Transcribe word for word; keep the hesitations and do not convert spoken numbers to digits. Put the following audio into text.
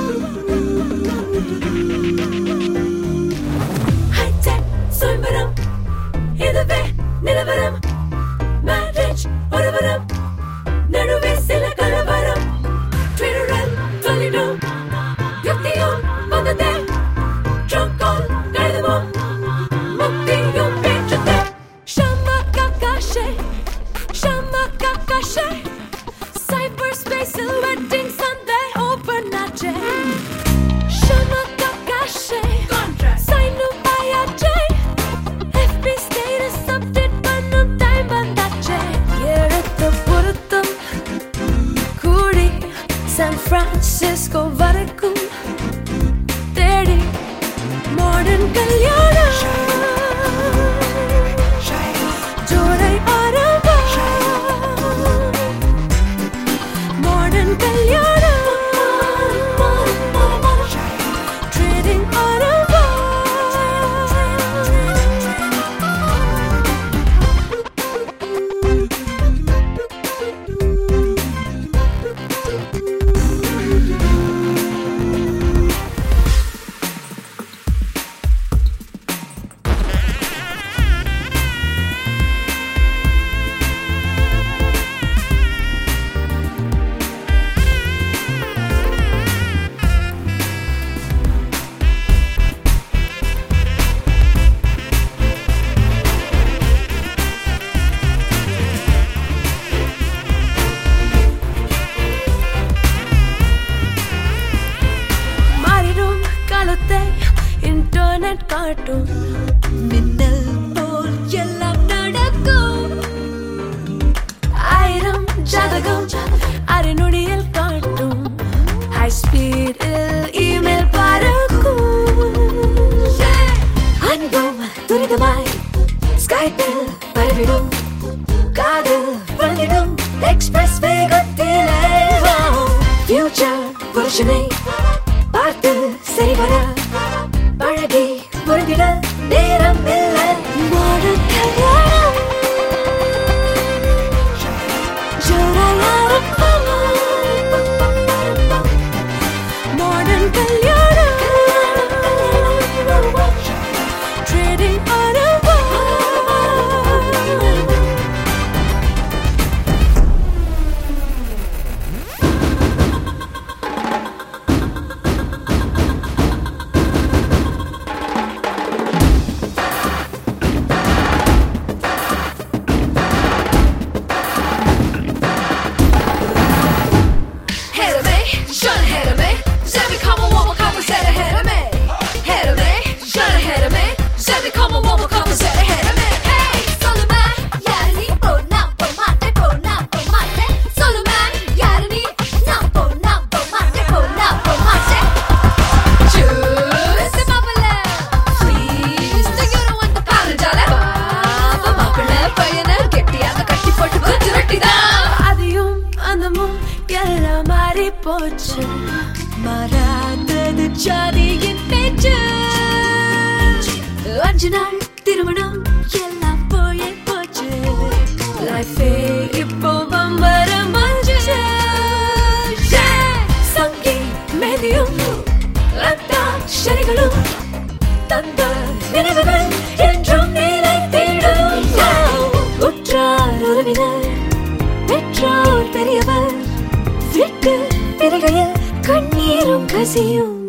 High-tech சுயம்பரம் இதுவே நிலவரம் marriage ஒருவரம் நடுவே சில கலவரம் ட்விட்டரில் சொல்லிடும் யுக்தியும் வந்ததே ட்ரங்க் கால் கழுதுமோ முக்தியும் பேச்சுதே ஷம்மா காக்காஷே ஷம்மா காக்காஷே சைபர் ஸ்பேஸில் வெட்டிங் சண்டே ஓபன் ஆச்சே ஷம்மா காக்காஷே சைனும் ஆயாச்சே F B status update பண்ணும் டைம் வந்தாச்சே எடுத்த பொருத்தம் கூடி சான் பிரான்சிஸ்கோ வரைக்கும் தேடி மாடர்ன் கல்யாணம் ஜோடை ஆரம்பம் மாடர்ன் கல்யாணம் ட்ரேடிங் ஆரம்பம் மாறிடும் காலத்தை இன்டர்நெட் காட்டும் மின்னல் போல் எல்லாம் நடக்கும் ஆயிரம் ஜாதகம் அரை நொடியில் காட்டும் ஹை ஸ்பீடில் இமெயில் பறக்கும் அன்பும் துரிதமாய் ஸ்கைப்பில் பரவிடும் காதல் வந்திடும் எக்ஸ்பிரஸ் வேகத்திலே ஃபியூச்சர் புருஷனை பார்த்து சரிவர பழகி புரிந்திட நேரம் இல்லை மாடர்ன் கல்யாணம் ஜோராயாரப்பம் மாடர்ன் கல்யாணம் ட்ரேடிங் ஆரம்பம் Ahead of me, shut ahead of me. Said we come on, one more couple said ahead of me. Ahead of me, shut ahead of me. Said we come on, one more couple said ahead of me. Hey, Solomon, யாரணி போ நான் போ மாட்டே போ நான் போ மாட்டே Solomon, யாரணி நான் போ நான் போ மாட்டே போ நான் போ மாட்டே Choose the மாப்பிள்ளை Please, do you know what the பாருஜால Baba மாப்பிள்ளை பையனை கெட்டியாக கட்டி போட்டு கொஞ்சம் வெட்டிதான் அதையும் அந்தமும் எல்லாம் மாறி போச்சு மாறாதது ஜாதியின் பேச்சு அஞ்சு நாள் திருமணம் எல்லாம் போயே போச்சு லைஃபே இப்போ பம்பரம் மஞ்சுச்சு சங்கி மேதியும் சரிகளும் தந்த நினைவுகள் என்றும் நிலைத்திடும் உற்றார் உறவினர் பெற்றோர் பெரியவர் விட்டு பிறகையில் கண்ணீரும் கசியும்